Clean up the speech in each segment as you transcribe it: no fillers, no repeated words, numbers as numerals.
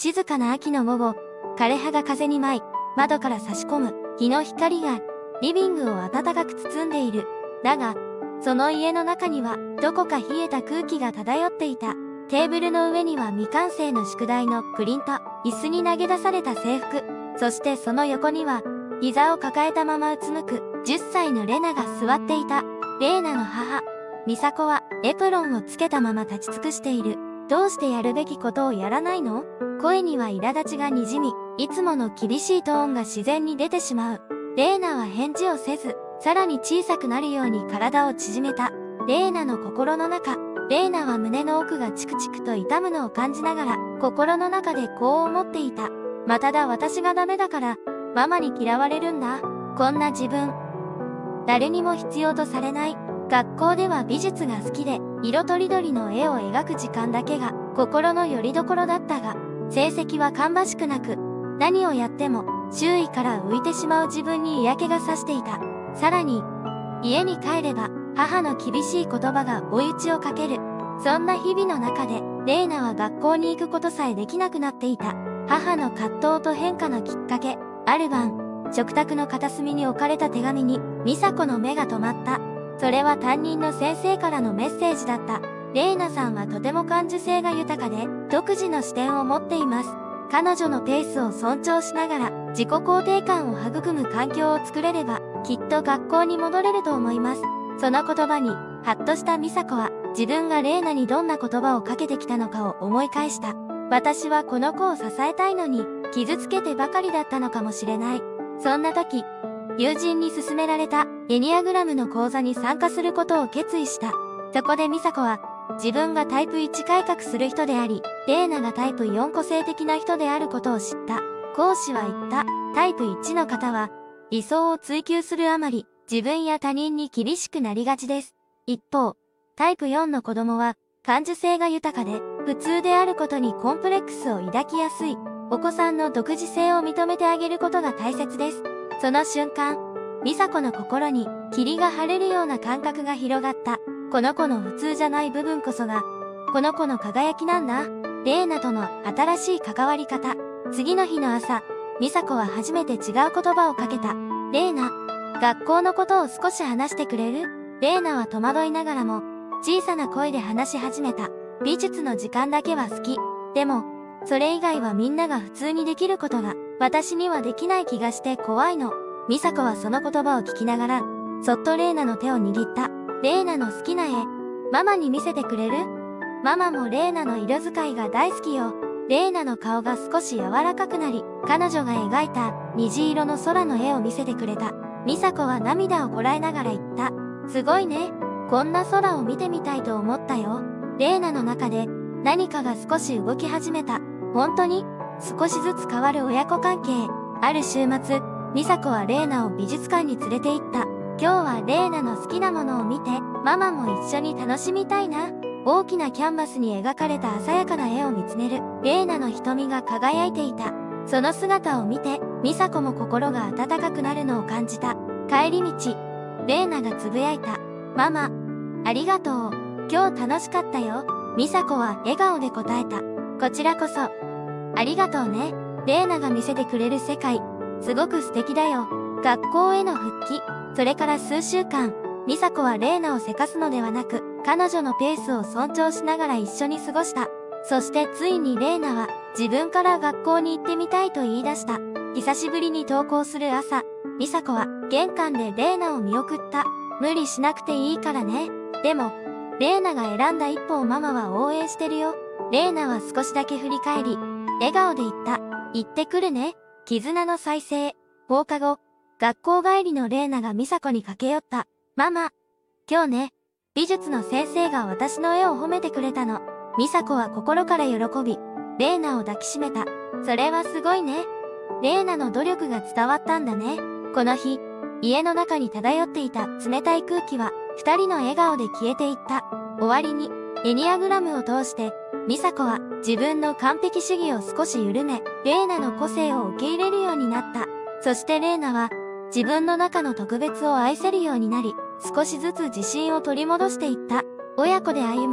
静かな秋の午後、枯葉が風に舞い、窓から差し込む日の光がリビングを暖かく包んでいる。だが、その家の中にはどこか冷えた空気が漂っていた。テーブルの上には未完成の宿題のプリント、椅子に投げ出された制服、そしてその横には、膝を抱えたままうつむく10歳のレナが座っていた。レーナの母、ミサコはエプロンをつけたまま立ち尽くしている。どうしてやるべきことをやらないの？声には苛立ちがにじみ、いつもの厳しいトーンが自然に出てしまう。レーナは返事をせず、さらに小さくなるように体を縮めた。レーナの心の中、レーナは胸の奥がチクチクと痛むのを感じながら、心の中でこう思っていた。まただ私がダメだから、ママに嫌われるんだ。こんな自分。誰にも必要とされない。学校では美術が好きで、色とりどりの絵を描く時間だけが心の拠り所だったが、成績は芳しくなく、何をやっても周囲から浮いてしまう自分に嫌気がさしていた。さらに、家に帰れば母の厳しい言葉が追い打ちをかける。そんな日々の中で、レーナは学校に行くことさえできなくなっていた。母の葛藤と変化のきっかけ。ある晩、食卓の片隅に置かれた手紙に、ミサコの目が止まった。それは担任の先生からのメッセージだった。レーナさんはとても感受性が豊かで、独自の視点を持っています。彼女のペースを尊重しながら、自己肯定感を育む環境を作れれば、きっと学校に戻れると思います。その言葉に、ハッとしたミサコは、自分がレーナにどんな言葉をかけてきたのかを思い返した。私はこの子を支えたいのに、傷つけてばかりだったのかもしれない。そんな時、友人に勧められたエニアグラムの講座に参加することを決意した。そこでミサコは、自分がタイプ1改革する人であり、レーナがタイプ4個性的な人であることを知った。講師は言った。タイプ1の方は、理想を追求するあまり、自分や他人に厳しくなりがちです。一方、タイプ4の子供は、感受性が豊かで、普通であることにコンプレックスを抱きやすい。お子さんの独自性を認めてあげることが大切です。その瞬間、ミサコの心に霧が晴れるような感覚が広がった。この子の普通じゃない部分こそが、この子の輝きなんだ。レーナとの新しい関わり方。次の日の朝、ミサコは初めて違う言葉をかけた。レーナ、学校のことを少し話してくれる？レーナは戸惑いながらも、小さな声で話し始めた。美術の時間だけは好き。でも、それ以外はみんなが普通にできることが、私にはできない気がして怖いの。ミサコはその言葉を聞きながら、そっとレーナの手を握った。レーナの好きな絵、ママに見せてくれる？ママもレーナの色使いが大好きよ。レーナの顔が少し柔らかくなり、彼女が描いた虹色の空の絵を見せてくれた。ミサコは涙をこらえながら言った。すごいね。こんな空を見てみたいと思ったよ。レーナの中で何かが少し動き始めた。本当に？少しずつ変わる親子関係。ある週末、ミサコはレーナを美術館に連れて行った。今日はレーナの好きなものを見て、ママも一緒に楽しみたいな。大きなキャンバスに描かれた鮮やかな絵を見つめる、レーナの瞳が輝いていた。その姿を見て、ミサコも心が温かくなるのを感じた。帰り道、レーナがつぶやいた。ママ、ありがとう。今日楽しかったよ。ミサコは笑顔で答えた。こちらこそ。ありがとうね。レーナが見せてくれる世界、すごく素敵だよ。学校への復帰、それから数週間、ミサコはレーナをせかすのではなく、彼女のペースを尊重しながら一緒に過ごした。そしてついにレーナは、自分から学校に行ってみたいと言い出した。久しぶりに登校する朝、ミサコは玄関でレーナを見送った。無理しなくていいからね。でも、レーナが選んだ一歩をママは応援してるよ。レーナは少しだけ振り返り、笑顔で言った。行ってくるね。絆の再生。放課後、学校帰りのレーナがミサコに駆け寄った。ママ、今日ね、美術の先生が私の絵を褒めてくれたの。ミサコは心から喜び、レーナを抱きしめた。それはすごいね。レーナの努力が伝わったんだね。この日、家の中に漂っていた冷たい空気は、二人の笑顔で消えていった。終わりに、エニアグラムを通して、ミサコは自分の完璧主義を少し緩め、レーナの個性を受け入れるようになった。そしてレーナは、自分の中の特別を愛せるようになり、少しずつ自信を取り戻していった。親子で歩む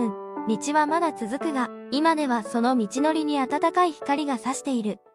道はまだ続くが、今ではその道のりに暖かい光が差している。